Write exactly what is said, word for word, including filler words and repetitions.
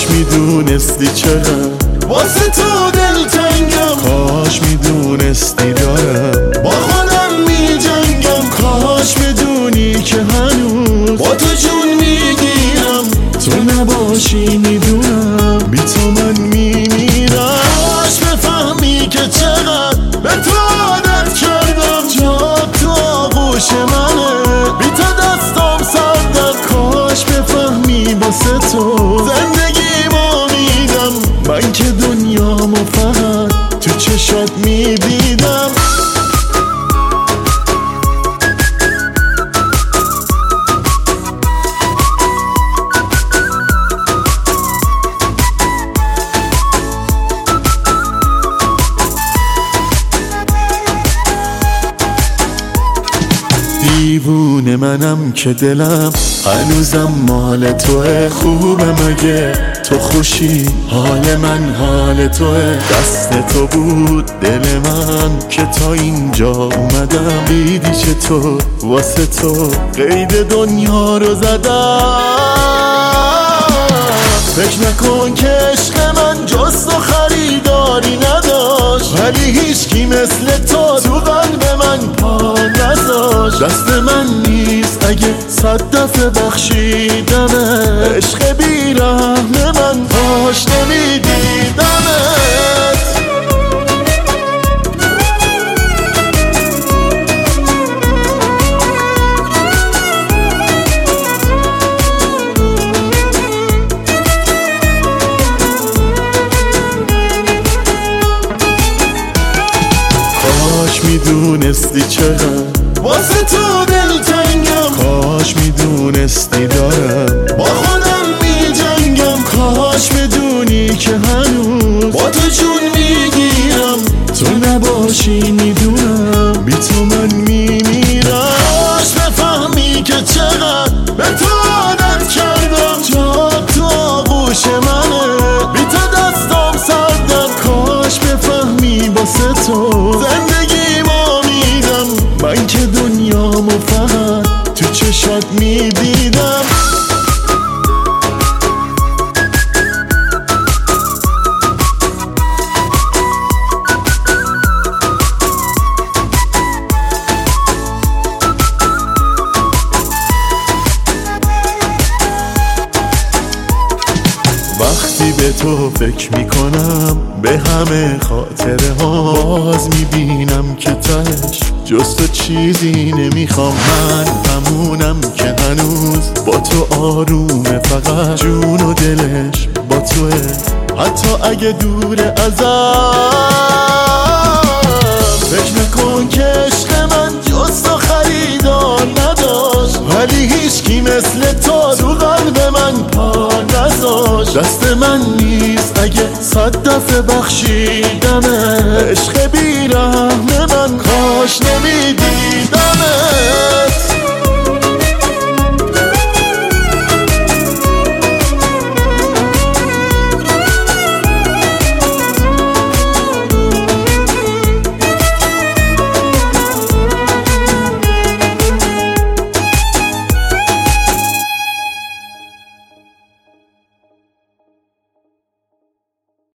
کاش میدونستی چقدر واسه تو دلتنگم، کاش میدونستی دارم با خودم میجنگم، کاش بدونی که هنوز با تو جون میگیرم، تو نباشی میدونم بی تو من میمیرم. کاش بفهمی که چقدر به تو عادت کردم، جا تو آغوش منه بی تو دستم سردم. کاش بفهمی واسه تو زندگیمو میدم، من که دنیامو فقط تو چشات میدیدم. دیوونه منم که دلم هنوزم مال توه، خوبه مگه تو خوشی حال من حال توه، دست تو بود دل من که تا اینجا اومدم، دیدی چطور واسه تو قید دنیا رو زدم. فکر نکن که عشق من جز تو خریداری نداشت، ولی هیچکی مثل تو تو قلب من پا نذاشت. دست من نیست اگه صد دفعه بخشیدمه، عشق بیرحم من کاش نمیدیدمت. کاش میدونستی چقدر واسه تو دلتنگم، کاش میدونستی دارم با خودم میجنگم، کاش بدونی که هنوز با تو جون میگیرم، تو نباشی میدونم بی تو من میمیرم. کاش بفهمی که چقدر به تو عادت کردم، جا تو آغوش منه بی تو دستم سردم. کاش بفهمی واسه تو زندگیمو میدم، من که دنیامو فقط تو چشات میدیدم. وقتی به تو فکر میکنم به همه خاطره ها، باز میبینم که تش جز تو چیزی نمیخوام. من همونم که هنوز با تو آرومه، فقط جون و دلش با توه حتی اگه دور ازم. فکر نکن که عشق من جز تو خریدار نداشت، ولی هیچکی مثل تو تو قلب من پا نذاشت. دست من نیست اگه صد دفعه بخشیدمه، عشق بیرحم من کاش نمیدیدمه.